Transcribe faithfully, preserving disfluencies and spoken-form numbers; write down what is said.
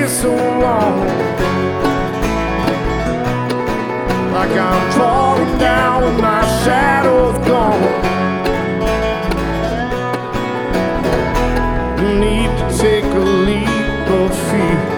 here so long, like I'm falling down with my shadows gone. Need to take a leap of faith.